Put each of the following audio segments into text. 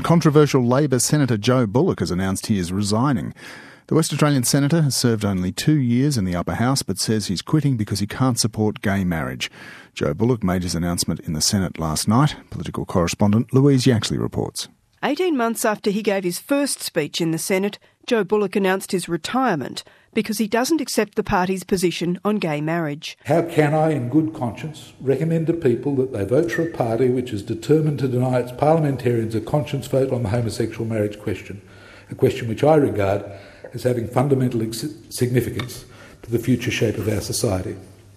Controversial Labor Senator Joe Bullock has announced he is resigning. The West Australian senator has served only 2 years in the upper house but says he's quitting because he can't support gay marriage. Joe Bullock made his announcement in the Senate last night. Political correspondent Louise Yaxley reports. 18 months after he gave his first speech in the Senate, Joe Bullock announced his retirement because he doesn't accept the party's position on gay marriage. How can I, in good conscience, recommend to people that they vote for a party which is determined to deny its parliamentarians a conscience vote on the homosexual marriage question, a question which I regard as having fundamental significance to the future shape of our society?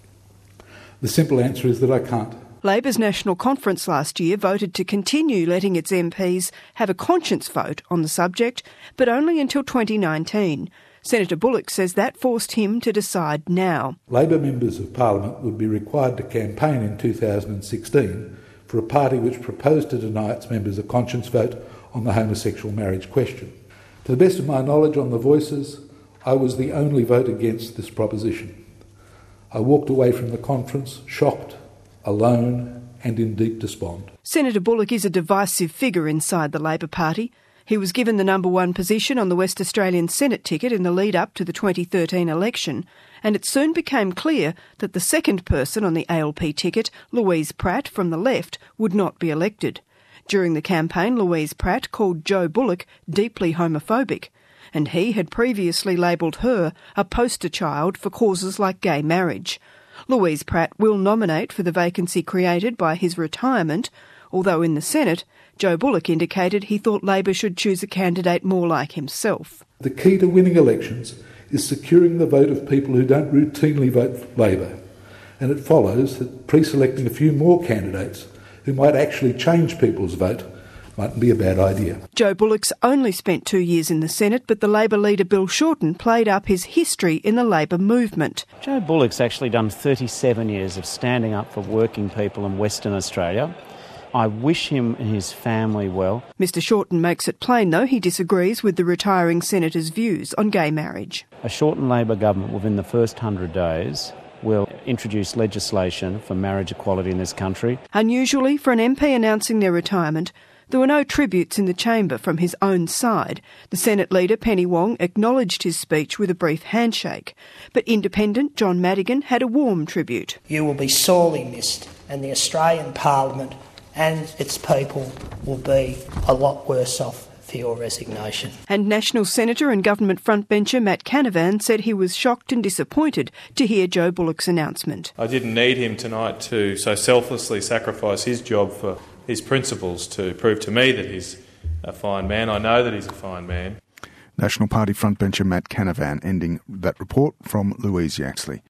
The simple answer is that I can't. Labor's National Conference last year voted to continue letting its MPs have a conscience vote on the subject, but only until 2019. Senator Bullock says that forced him to decide now. Labor members of Parliament would be required to campaign in 2016 for a party which proposed to deny its members a conscience vote on the homosexual marriage question. To the best of my knowledge on the voices, I was the only vote against this proposition. I walked away from the conference shocked, alone and in deep despond. Senator Bullock is a divisive figure inside the Labor Party. He was given the number one position on the West Australian Senate ticket in the lead-up to the 2013 election, and it soon became clear that the second person on the ALP ticket, Louise Pratt from the left, would not be elected. During the campaign, Louise Pratt called Joe Bullock deeply homophobic, and he had previously labelled her a poster child for causes like gay marriage. Louise Pratt will nominate for the vacancy created by his retirement, although in the Senate, Joe Bullock indicated he thought Labor should choose a candidate more like himself. The key to winning elections is securing the vote of people who don't routinely vote for Labor, and it follows that pre-selecting a few more candidates who might actually change people's vote mightn't be a bad idea. Joe Bullock's only spent 2 years in the Senate, but the Labor leader Bill Shorten played up his history in the Labor movement. Joe Bullock's actually done 37 years of standing up for working people in Western Australia. I wish him and his family well. Mr Shorten makes it plain, though, he disagrees with the retiring senator's views on gay marriage. A Shorten Labor government within the first 100 days will introduce legislation for marriage equality in this country. Unusually, for an MP announcing their retirement, there were no tributes in the chamber from his own side. The Senate leader, Penny Wong, acknowledged his speech with a brief handshake. But independent John Madigan had a warm tribute. You will be sorely missed, and the Australian Parliament and its people will be a lot worse off for your resignation. And National Senator and Government frontbencher Matt Canavan said he was shocked and disappointed to hear Joe Bullock's announcement. I didn't need him tonight to so selflessly sacrifice his job for his principles to prove to me that he's a fine man. I know that he's a fine man. National Party frontbencher Matt Canavan ending that report from Louise Yaxley.